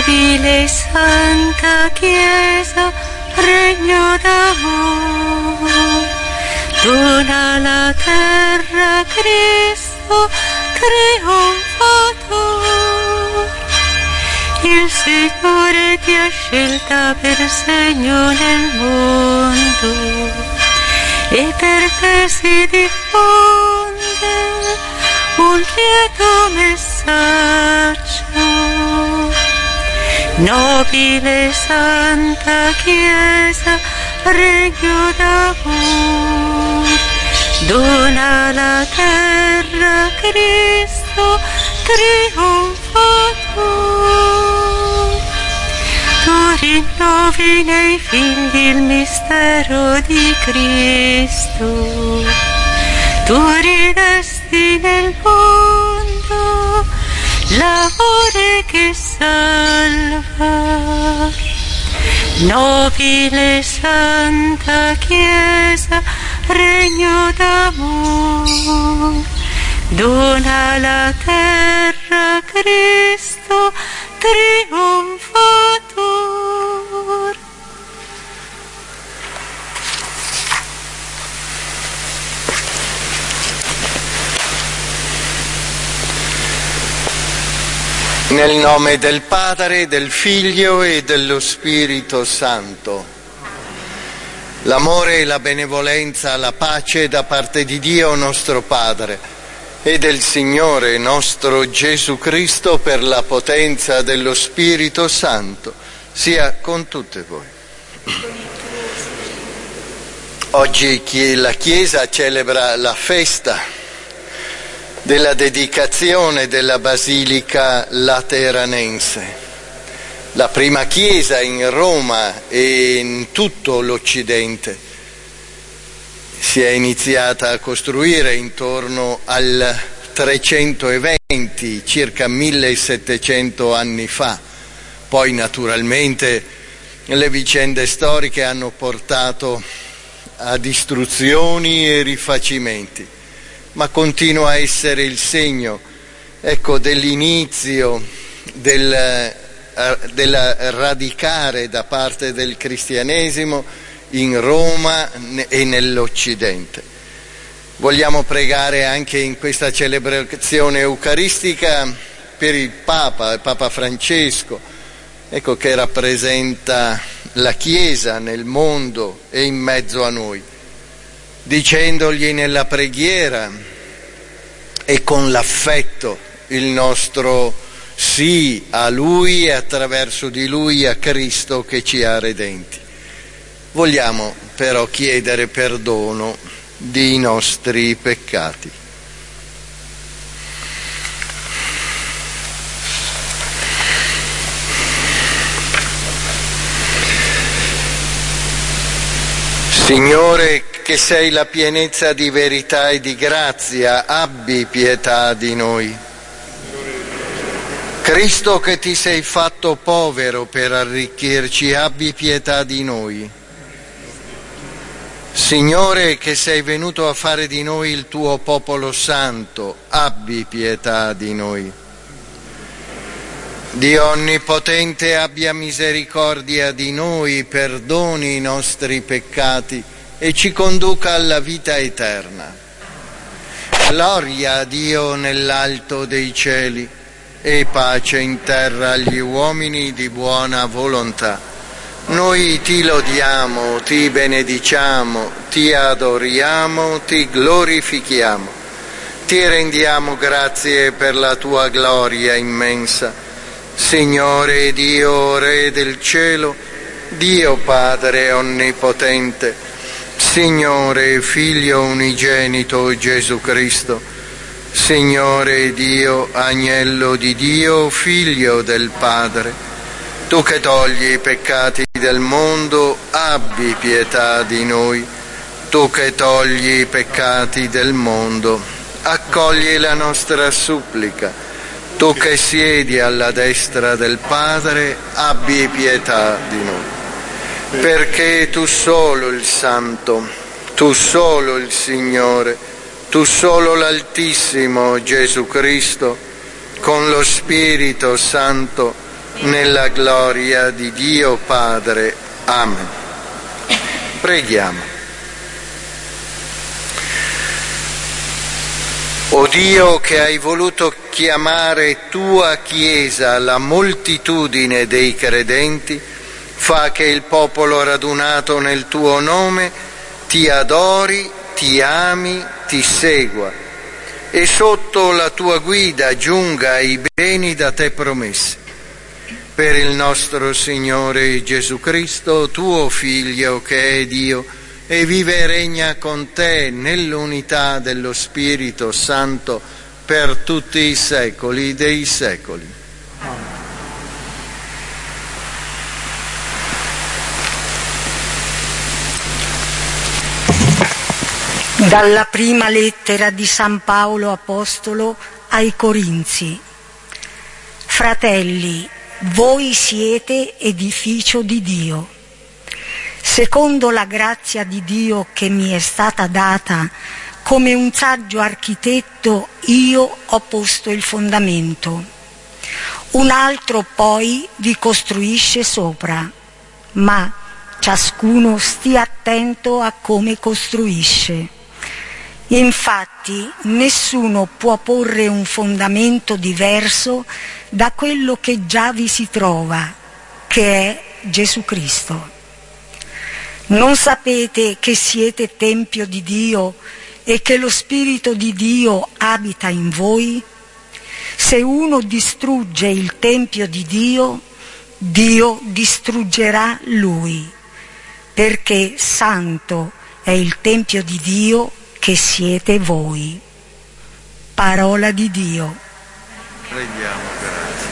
Nobile Santa Chiesa, regno d'amor, dona alla terra Cristo trionfator. Il Signore ti ha scelta per segno nel mondo e per te si diffonde un lieto messaggio. Nobile Santa Chiesa, regno d'amor, dona alla terra Cristo trionfator. Tu rinnovi nei figli il mistero di Cristo, tu ridesti nel mondo l'amore che salva. Nobile Santa Chiesa, regno d'amor, dona alla terra Cristo trionfator. Nel nome del Padre, del Figlio e dello Spirito Santo. L'amore, la benevolenza, la pace da parte di Dio nostro Padre e del Signore nostro Gesù Cristo per la potenza dello Spirito Santo sia con tutte voi. Oggi la Chiesa celebra la festa della dedicazione della Basilica Lateranense, la prima chiesa in Roma e in tutto l'Occidente. Si è iniziata a costruire intorno al 320, circa 1700 anni fa. Poi naturalmente le vicende storiche hanno portato a distruzioni e rifacimenti, ma continua a essere il segno, dell'inizio del radicare da parte del cristianesimo in Roma e nell'Occidente. Vogliamo pregare anche in questa celebrazione eucaristica per il Papa Francesco, che rappresenta la Chiesa nel mondo e in mezzo a noi, dicendogli nella preghiera e con l'affetto il nostro sì a Lui e attraverso di Lui a Cristo che ci ha redenti. Vogliamo però chiedere perdono dei nostri peccati. Signore, che sei la pienezza di verità e di grazia, abbi pietà di noi. Cristo, che ti sei fatto povero per arricchirci, abbi pietà di noi. Signore, che sei venuto a fare di noi il tuo popolo santo, abbi pietà di noi. Dio Onnipotente, abbia misericordia di noi, perdoni i nostri peccati e ci conduca alla vita eterna. Gloria a Dio nell'alto dei cieli e pace in terra agli uomini di buona volontà. Noi ti lodiamo, ti benediciamo, ti adoriamo, ti glorifichiamo. Ti rendiamo grazie per la tua gloria immensa. Signore Dio, Re del cielo, Dio Padre Onnipotente, Signore Figlio unigenito Gesù Cristo, Signore Dio, Agnello di Dio, Figlio del Padre, tu che togli i peccati del mondo, abbi pietà di noi. Tu che togli i peccati del mondo, accogli la nostra supplica. Tu che siedi alla destra del Padre, abbi pietà di noi. Perché tu solo il Santo, tu solo il Signore, tu solo l'Altissimo Gesù Cristo, con lo Spirito Santo, nella gloria di Dio Padre. Amen. Preghiamo. O Dio, che hai voluto chiamare tua Chiesa la moltitudine dei credenti, fa che il popolo radunato nel tuo nome ti adori, ti ami, ti segua e sotto la tua guida giunga ai beni da te promessi. Per il nostro Signore Gesù Cristo, tuo Figlio, che è Dio, e vive e regna con te nell'unità dello Spirito Santo per tutti i secoli dei secoli. Dalla prima lettera di San Paolo Apostolo ai Corinzi. Fratelli, voi siete edificio di Dio. Secondo la grazia di Dio che mi è stata data, come un saggio architetto io ho posto il fondamento. Un altro poi vi costruisce sopra, ma ciascuno stia attento a come costruisce. Infatti nessuno può porre un fondamento diverso da quello che già vi si trova, che è Gesù Cristo. Non sapete che siete tempio di Dio e che lo Spirito di Dio abita in voi? Se uno distrugge il tempio di Dio, Dio distruggerà lui, perché santo è il tempio di Dio che siete voi. Parola di Dio. Preghiamo, grazie.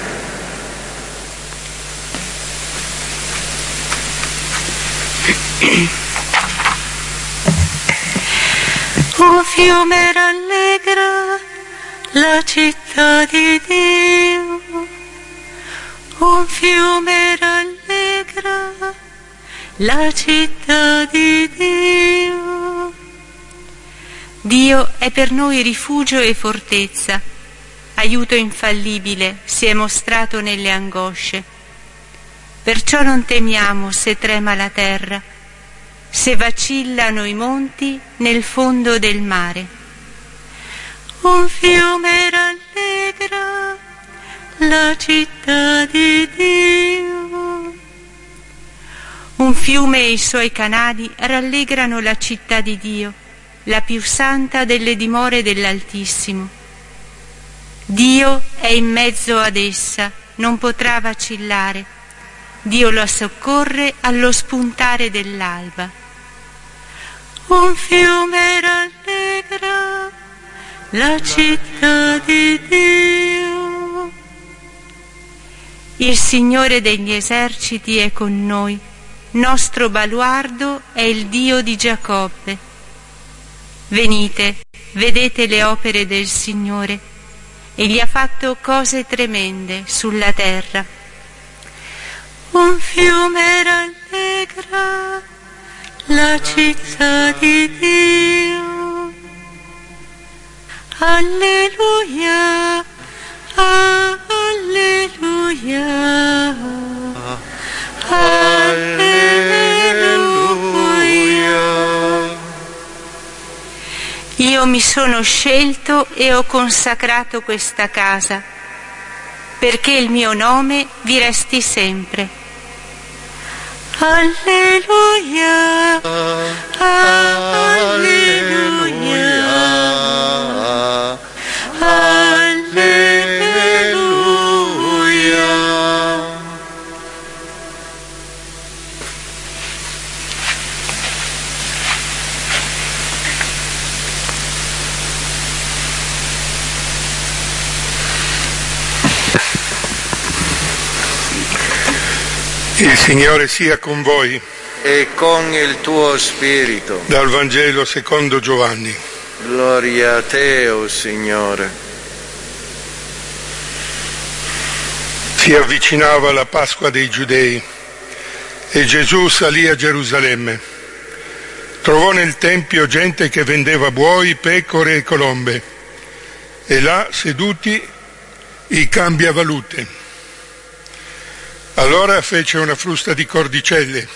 Un fiume rallegra la città di Dio, un fiume rallegra la città di Dio. Dio è per noi rifugio e fortezza, aiuto infallibile si è mostrato nelle angosce. Perciò non temiamo se trema la terra, se vacillano i monti nel fondo del mare. Un fiume rallegra la città di Dio. Un fiume e i suoi canali rallegrano la città di Dio, la più santa delle dimore dell'Altissimo. Dio è in mezzo ad essa, non potrà vacillare. Dio la soccorre allo spuntare dell'alba. Un fiume rallegra la città di Dio. Il Signore degli eserciti è con noi, nostro baluardo è il Dio di Giacobbe. Venite, vedete le opere del Signore, egli ha fatto cose tremende sulla terra. Un fiume rallegra la città di Dio. Alleluia, alleluia, alleluia. Io mi sono scelto e ho consacrato questa casa, perché il mio nome vi resti sempre. Alleluia, alleluia, alleluia. Il Signore sia con voi. E con il tuo spirito. Dal Vangelo secondo Giovanni. Gloria a te, o Signore. Si avvicinava la Pasqua dei Giudei e Gesù salì a Gerusalemme. Trovò nel Tempio gente che vendeva buoi, pecore e colombe e là seduti i cambiavalute. Allora fece una frusta di cordicelle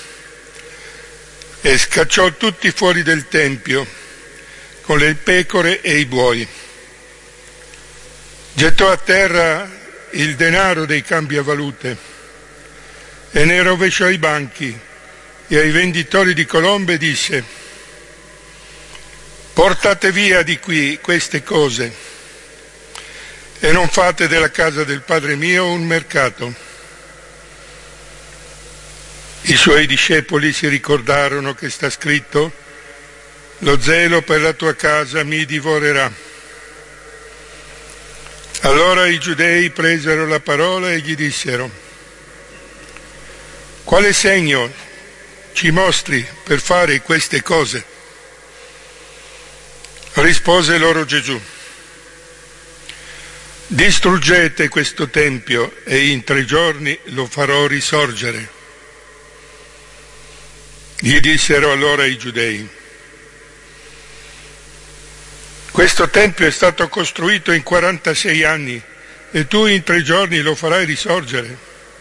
e scacciò tutti fuori del tempio con le pecore e i buoi. Gettò a terra il denaro dei cambiavalute e ne rovesciò i banchi e ai venditori di colombe disse: portate via di qui queste cose e non fate della casa del Padre mio un mercato. I suoi discepoli si ricordarono che sta scritto: lo zelo per la tua casa mi divorerà. Allora i giudei presero la parola e gli dissero: quale segno ci mostri per fare queste cose? Rispose loro Gesù: distruggete questo tempio e in 3 giorni lo farò risorgere. Gli dissero allora i giudei: questo tempio è stato costruito in 46 anni e tu in 3 giorni lo farai risorgere.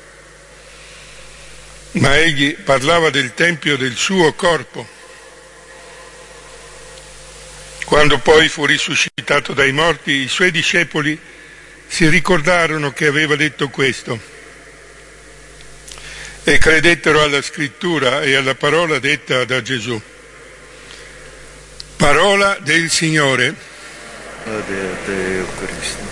Ma egli parlava del tempio del suo corpo. Quando poi fu risuscitato dai morti, i suoi discepoli si ricordarono che aveva detto questo e credettero alla scrittura e alla parola detta da Gesù. Parola del Signore. Lode a te, o Cristo.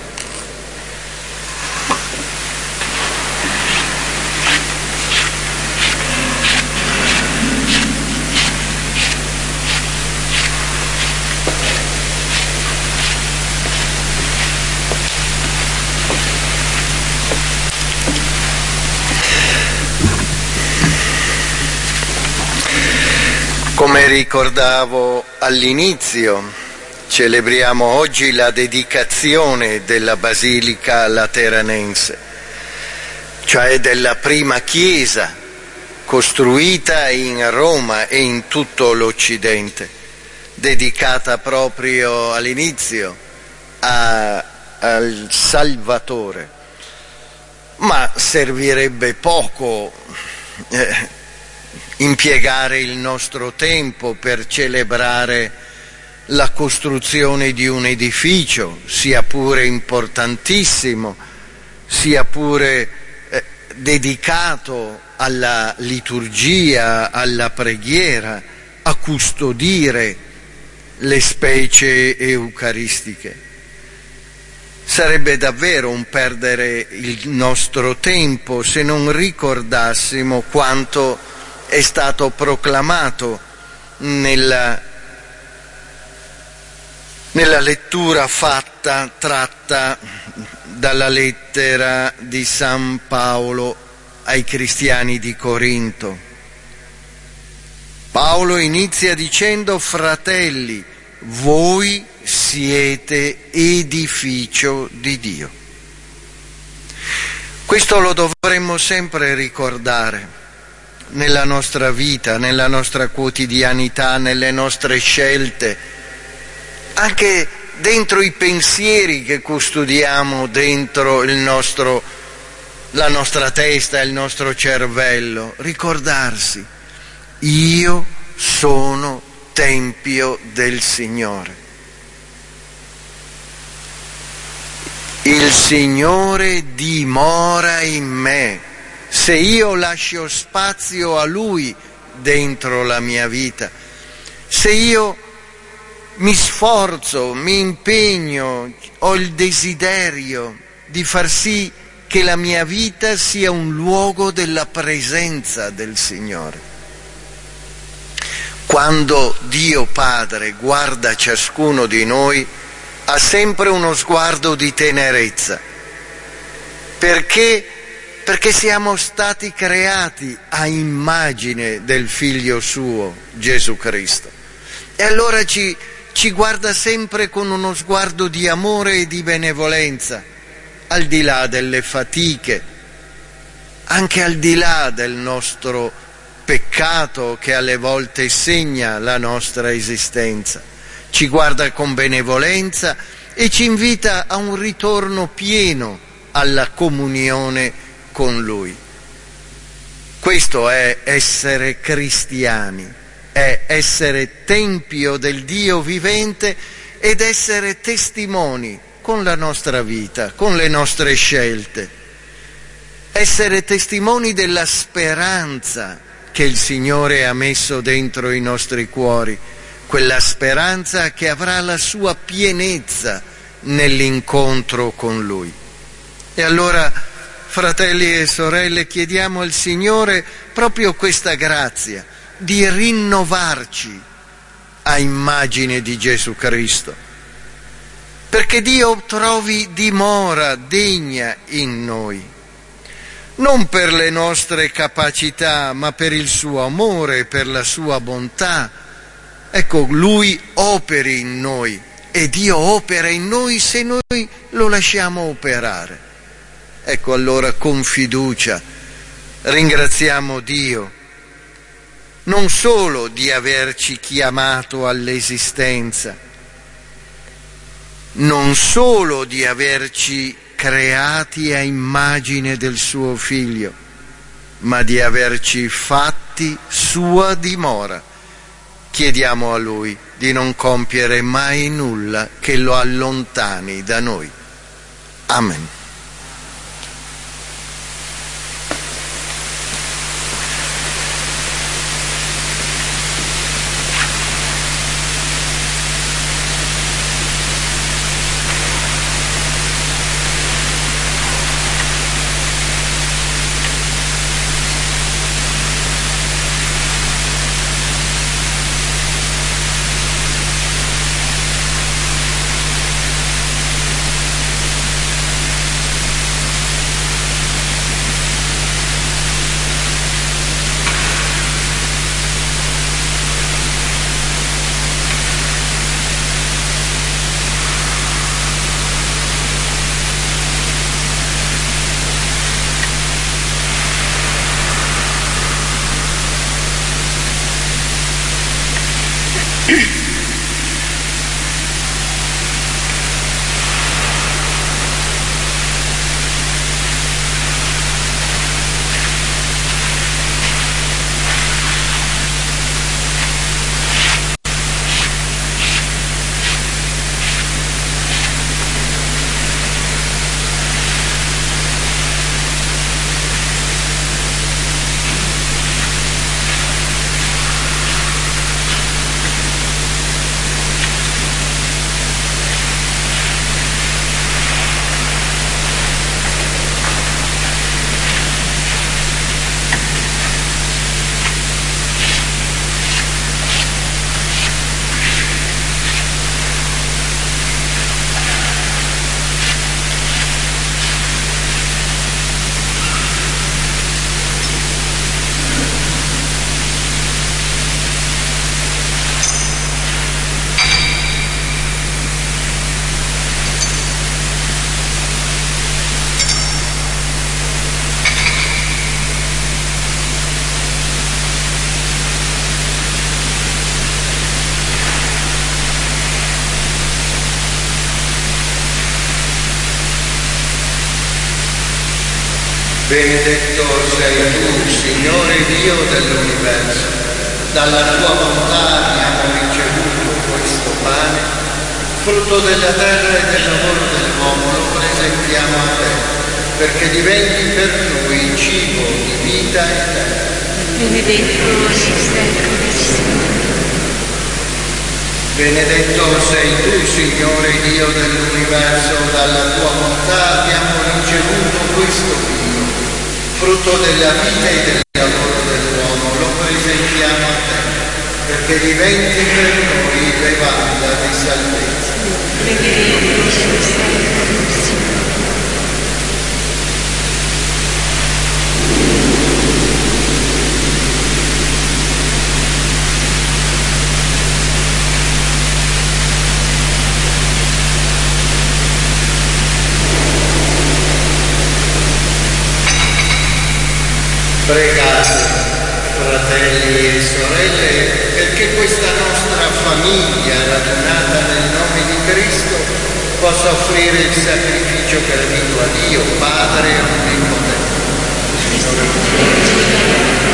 Come ricordavo all'inizio, celebriamo oggi la dedicazione della Basilica Lateranense, cioè della prima chiesa costruita in Roma e in tutto l'Occidente, dedicata proprio all'inizio al Salvatore. Ma servirebbe poco impiegare il nostro tempo per celebrare la costruzione di un edificio, sia pure importantissimo, sia pure dedicato alla liturgia, alla preghiera, a custodire le specie eucaristiche. Sarebbe davvero un perdere il nostro tempo se non ricordassimo quanto è stato proclamato nella lettura tratta dalla lettera di San Paolo ai cristiani di Corinto. Paolo inizia dicendo: fratelli, voi siete edificio di Dio. Questo lo dovremmo sempre ricordare nella nostra vita, nella nostra quotidianità, nelle nostre scelte, anche dentro i pensieri che custodiamo dentro la nostra testa, il nostro cervello. Ricordarsi: io sono tempio del Signore. Il Signore dimora in me. Se io lascio spazio a Lui dentro la mia vita, se io mi sforzo, mi impegno, ho il desiderio di far sì che la mia vita sia un luogo della presenza del Signore. Quando Dio Padre guarda ciascuno di noi, ha sempre uno sguardo di tenerezza, perché siamo stati creati a immagine del Figlio suo, Gesù Cristo. E allora ci guarda sempre con uno sguardo di amore e di benevolenza, al di là delle fatiche, anche al di là del nostro peccato che alle volte segna la nostra esistenza. Ci guarda con benevolenza e ci invita a un ritorno pieno alla comunione con Lui. Questo è essere cristiani, è essere tempio del Dio vivente ed essere testimoni con la nostra vita, con le nostre scelte. Essere testimoni della speranza che il Signore ha messo dentro i nostri cuori, quella speranza che avrà la sua pienezza nell'incontro con Lui. E allora, fratelli e sorelle, chiediamo al Signore proprio questa grazia di rinnovarci a immagine di Gesù Cristo, perché Dio trovi dimora degna in noi, non per le nostre capacità, ma per il suo amore, per la sua bontà. Ecco, Lui operi in noi e Dio opera in noi se noi lo lasciamo operare. Ecco, allora con fiducia ringraziamo Dio non solo di averci chiamato all'esistenza, non solo di averci creati a immagine del suo Figlio, ma di averci fatti sua dimora. Chiediamo a Lui di non compiere mai nulla che lo allontani da noi. Amen. Benedetto sei tu, Signore Dio dell'universo. Dalla tua bontà abbiamo ricevuto questo pane, frutto della terra e del lavoro dell'uomo, lo presentiamo a te, perché diventi per noi cibo di vita eterna. Benedetto sei tu, Benedetto sei tu, Signore Dio dell'universo, dalla tua bontà abbiamo ricevuto questo vino, frutto della vita e del lavoro dell'uomo, lo presentiamo a te, perché diventi per noi levanda di salvezza. Benedetto sei tu, Pregate, fratelli e sorelle, perché questa nostra famiglia radunata nel nome di Cristo possa offrire il sacrificio gradito a Dio, Padre Onnipotente.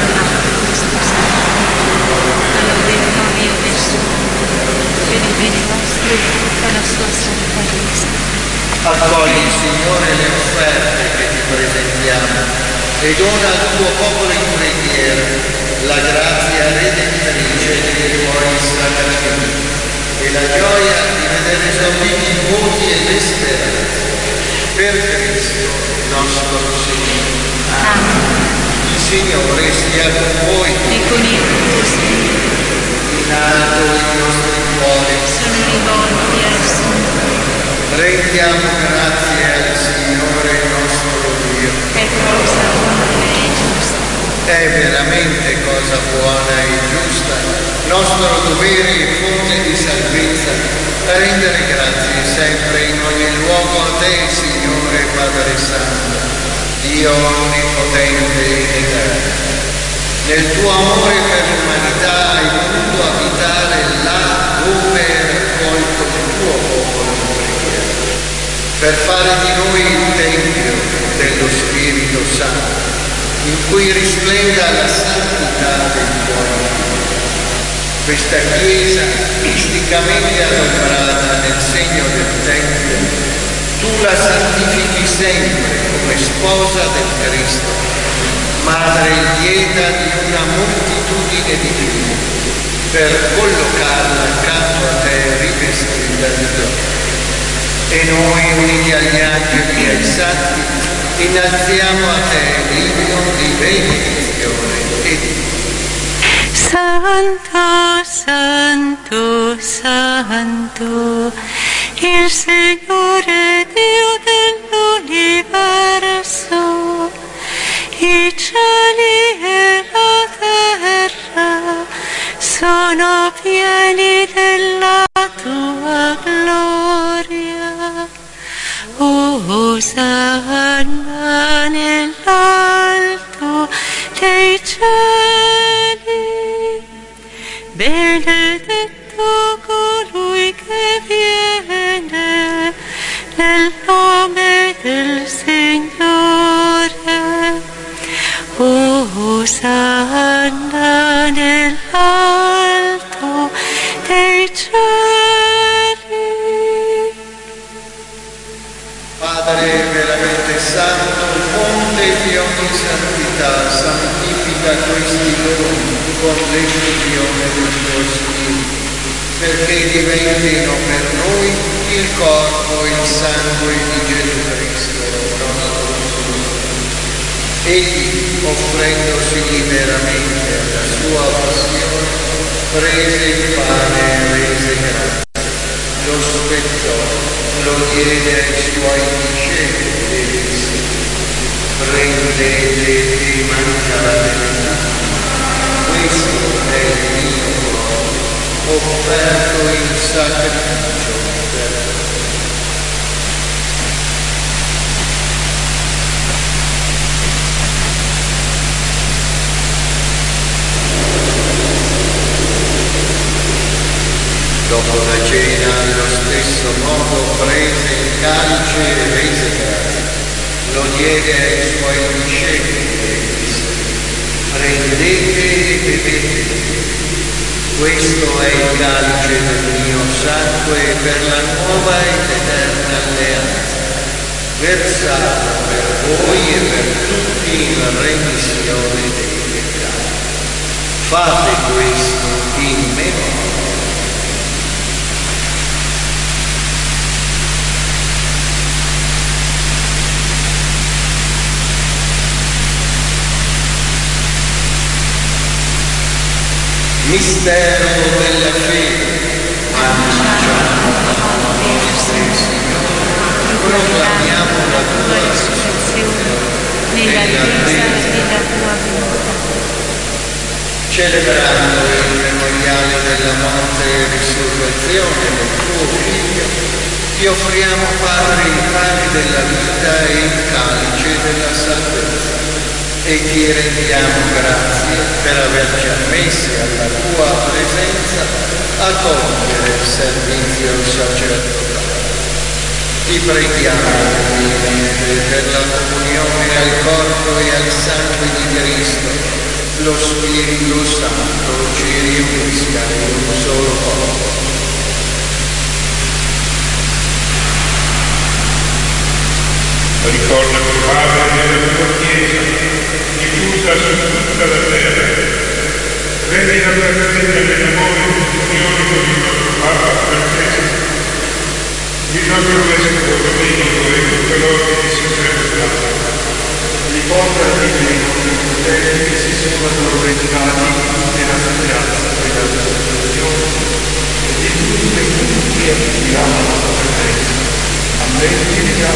Accogli, Signore, le offerte che ti presentiamo e dona al tuo popolo in preghiera la grazia redentrice dei tuoi sacramenti e la gioia di vedere esauditi i voti e le speranze. Per Cristo nostro Signore. Amen. Il Signore sia con voi. E con il tuo spirito. In alto i nostri cuori Sono rivolti al Signore. Rendiamo grazie al Signore nostro Dio. È cosa buona e giusta. È veramente cosa buona e giusta, nostro dovere e fonte di salvezza, rendere grazie sempre in ogni luogo a te, Signore Padre Santo, Dio onnipotente ed eterno. Nel tuo amore per l'umanità hai voluto abitare là dove è raccolto il tuo popolo in preghiera, per fare di noi il Tempio dello Spirito Santo, in cui risplenda la santità dei tuoi figli. Questa Chiesa, misticamente adoperata nel segno del Tempio, tu la santifichi sempre come sposa del Cristo, madre lieta di una moltitudine di figli, per collocarla accanto a te rivestita di gloria. E noi, uniti agli angeli e ai santi, innalziamo a te l'inno di benedizione e di Santo, Santo, Santo, il Signore Dio dell'universo, i cieli e la terra sono pieni della tua gloria. Osanna nell'alto dei cieli, benedetto colui che viene nel nome del Signore. Osanna nell'alto dei cieli. Padre veramente santo, fonte di ogni santità, santifica questi doni con l'effusione del tuo Spirito, perché diventino per noi il corpo e il sangue di Gesù Cristo, nostro Signore. Egli, offrendosi liberamente alla sua passione, prese il pane e rese grazie, lo spezzò, lo diede ai suoi discepoli e disse: prendete e mangiate, questo è il mio corpo, offerto in sacrificio per voi. Dopo la cena, allo stesso modo, prese il calice e rese grazie, lo diede ai suoi discepoli e disse: prendete e bevete, questo è il calice del mio sangue per la nuova ed eterna alleanza, versato per voi e per tutti in remissione dei peccati. Fate questo in memoria. Mistero della fede, annunciamo la morte del Signore, proclamiamo la tua risurrezione nell'attesa della tua venuta. Celebrando il memoriale della morte e risurrezione del tuo Figlio, ti offriamo, Padre, il pane della vita e il calice della salvezza, e ti rendiamo grazie per averci ammessi alla tua presenza a compiere il servizio sacerdotale. Ti preghiamo, per la comunione al corpo e al sangue di Cristo, lo Spirito Santo ci riunisca in un solo corpo. Ricorda tuo Padre nella tua Chiesa, diffusa su tutta la terra. Prendi la tua cattedra nell'amore dell'unione con il nostro Papa Francesco, il nostro Vescovo Domenico e tutto l'ordine sacerdotale. Ricordati dei nostri fratelli che si sono addormentati nella speranza della resurrezione e di tutti che tutti aspiriamo alla tua presenza. Ammetti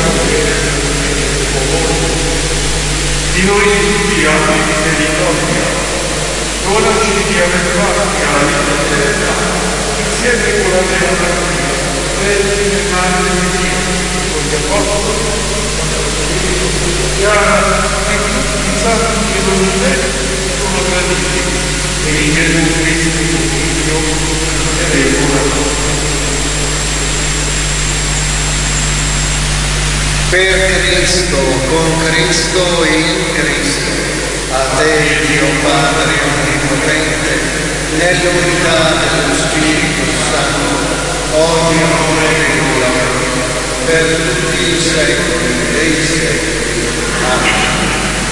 di noi tutti abbi misericordia, donaci di avverarti alla vita eterna, insieme con la Verna Maria, Vergine Madre di Dio, con gli Apostoli, con la Spirito Cristiana e tutti i santi che non sono traditi, e in Gesù Cristo, tuo Figlio, ed è ora. Per Cristo, con Cristo e in Cristo, a te Dio Padre Onnipotente, nell'unità dello Spirito Santo, ogni onore e gloria, per tutti i secoli dei secoli. Amen.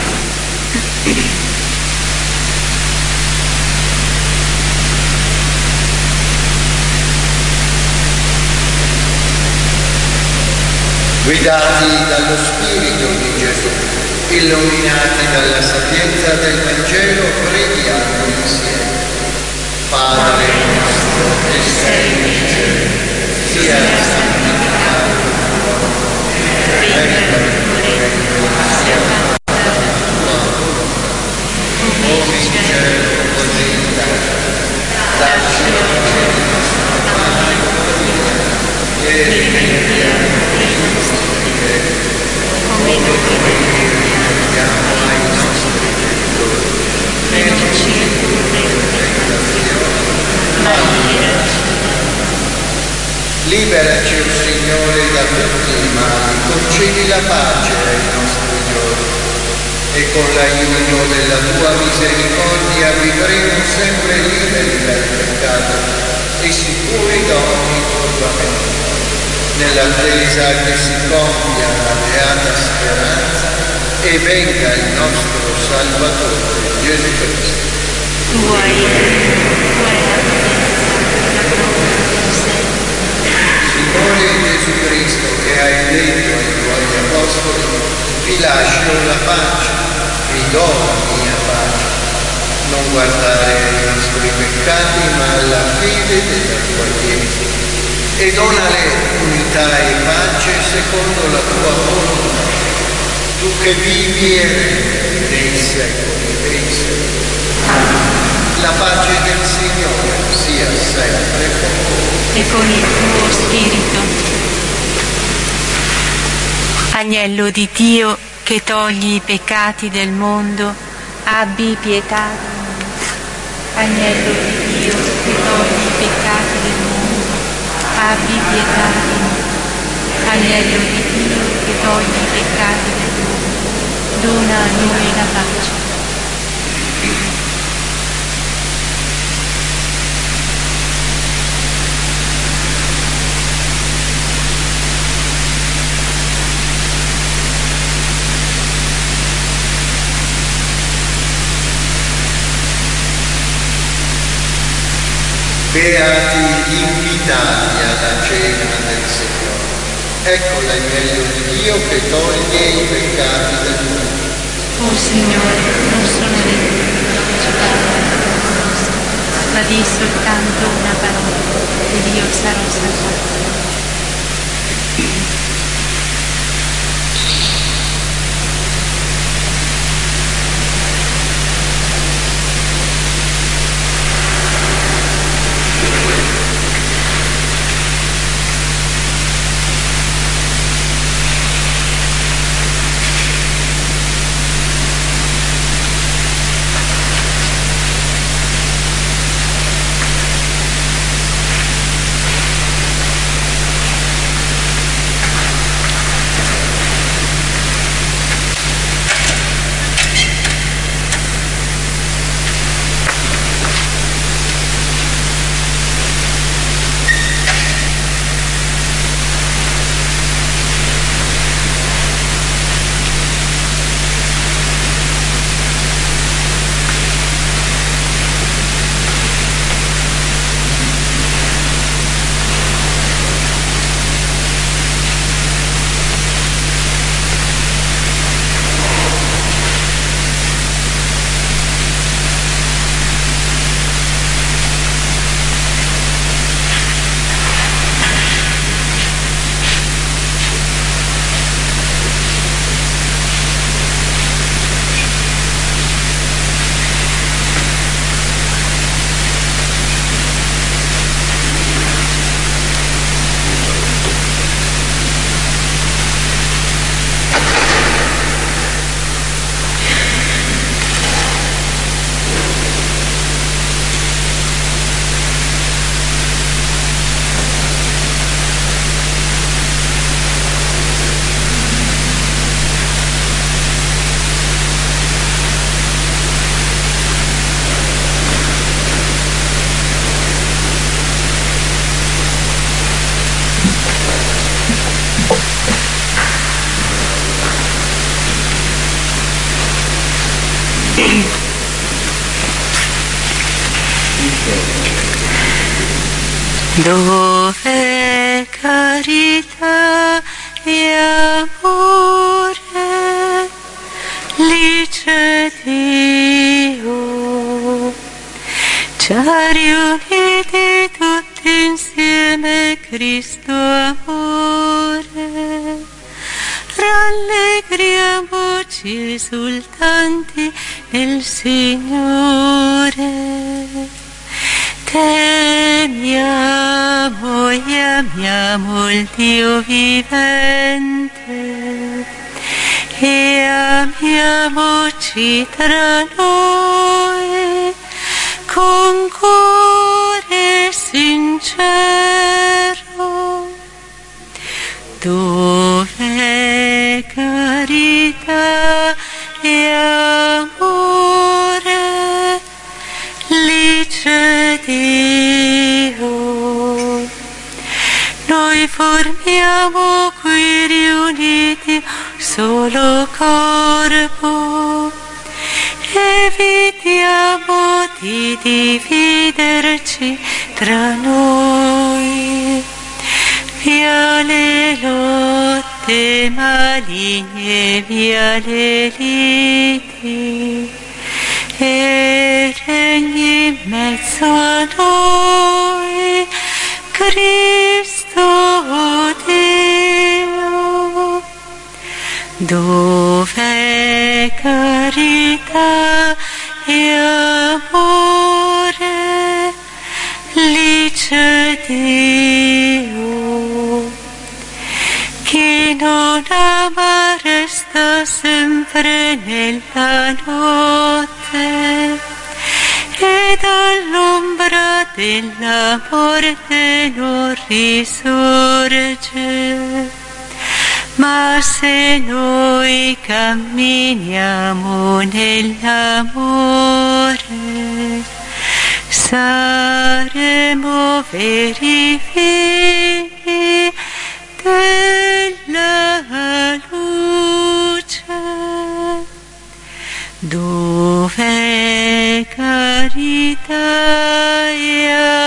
Guidati dallo Spirito di Gesù, illuminati dalla sapienza del Vangelo, preghiamo insieme. Padre nostro che sei nei cieli, sia santificato il tuo nome, venga il tuo regno, sia fatta la tua volontà, come in cielo così in terra. Dacci oggi il nostro pane quotidiano e rimetti come noi rimettiamo ai nostri debitori, e non ci indurre in tentazione, ma liberaci. Liberaci, o Signore, da tutti i mali, concedi la pace ai nostri giorni, e con l'aiuto della tua misericordia vivremo sempre liberi dal peccato e sicuri da ogni turbamento, nell'attesa che si compia la beata speranza e venga il nostro Salvatore Gesù Cristo. Tua è la potenza, la gloria e sempre. Signore Gesù Cristo, che hai detto ai tuoi apostoli, vi lascio la pace, vi do la mia pace. Non guardare ai nostri peccati, ma alla fede della tua Chiesa. E donale unità e pace secondo la tua volontà, tu che vivi e regni nei secoli dei secoli. La pace del Signore sia sempre con voi. E con il tuo spirito. Agnello di Dio che togli i peccati del mondo, abbi pietà di noi. Agnello di Dio che togli i peccati del mondo, abbi pietà di noi. Agnello di Dio che togli i peccati del mondo, dona a noi la pace. Beati gli invitati alla cena del Signore. Ecco l'agnello di Dio che toglie i peccati del mondo. O Signore, non sono degno di giocare la tua cosa, ma di soltanto una parola ed io sarò salvato. Dove carità e amore, lì c'è Dio. Ci ha riuniti tutti insieme Cristo amore. Rallegriamoci esultanti nel Signore. Temiamo e amiamo il Dio vivente e amiamoci tra noi con cuore sincero. Dove carità e amore, lì c'è Dio. Noi formiamo qui riuniti solo corpo, evitiamo di dividerci tra noi. Via le lotte maligne, via le liti, e regni in mezzo a noi, Cristo Dio. Dove carità e amore, lì c'è Dio. Chi non ama resta sempre nella notte e dall'ombra della morte non risorge. Ma se noi camminiamo nell'amore, saremo veri figli della luce. Dove carità e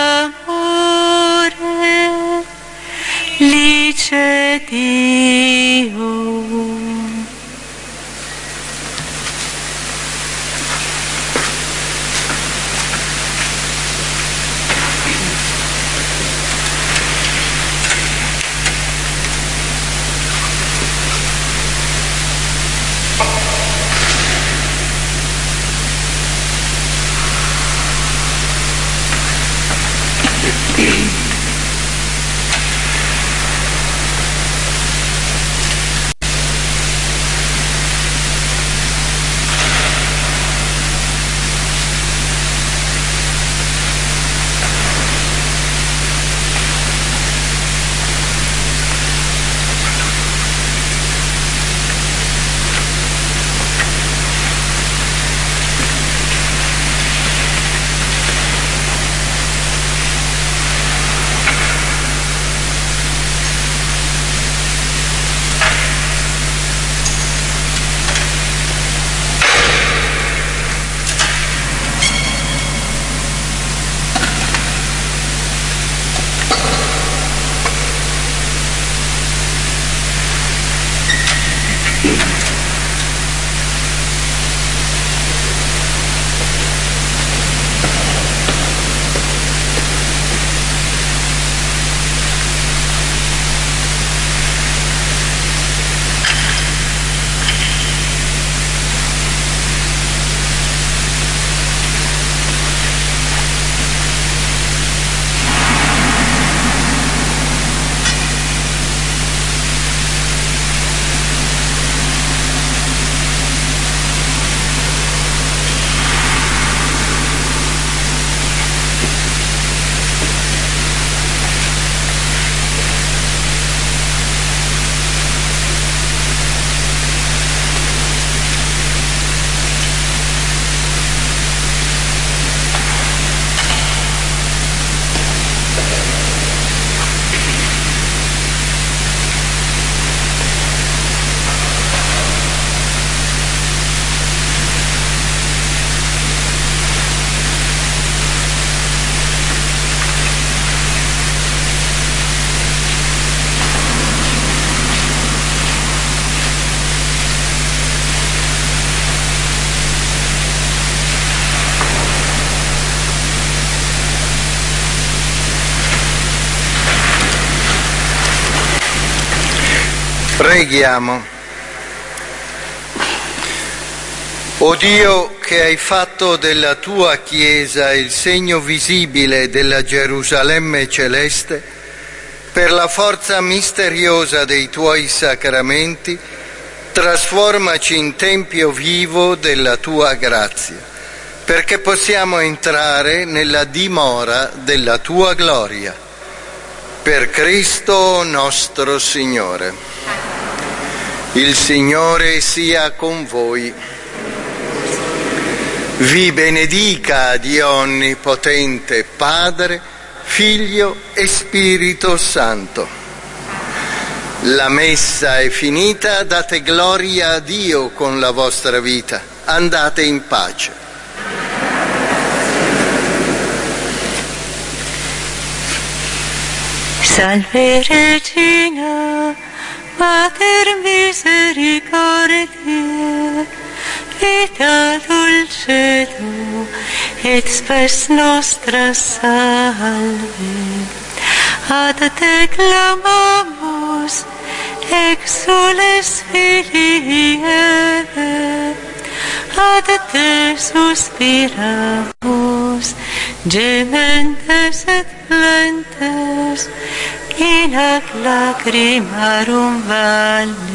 amore, lì c'è Dio. Preghiamo. O Dio, che hai fatto della tua Chiesa il segno visibile della Gerusalemme celeste, per la forza misteriosa dei tuoi sacramenti, trasformaci in tempio vivo della tua grazia, perché possiamo entrare nella dimora della tua gloria. Per Cristo nostro Signore. Il Signore sia con voi. Vi benedica Dio Onnipotente, Padre, Figlio e Spirito Santo. La messa è finita, date gloria a Dio con la vostra vita. Andate in pace. Salve Regina, Mater misericordiae, vita dulcedo, et spes nostra salve. Ad te clamamus, exules Filii Eve, ad te suspiramus, gementes et plentes, in ac lacrimarum valle.